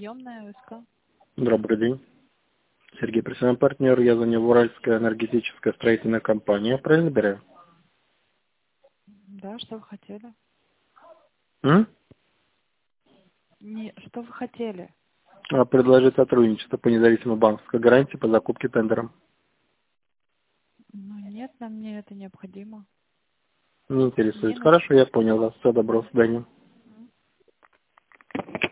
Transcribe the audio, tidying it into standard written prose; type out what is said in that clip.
Приемная СК. Добрый день. Сергей, профессиональный партнер. Я звоню в Уральская энергетическая строительная компания. Правильно беру? Да, что вы хотели? М? Не, что вы хотели? Предложить сотрудничество по независимой банковской гарантии по закупке тендером. Ну, нет, нам не это необходимо. Не Не интересует. на... Хорошо, я понял вас. Всего доброго. До свидания.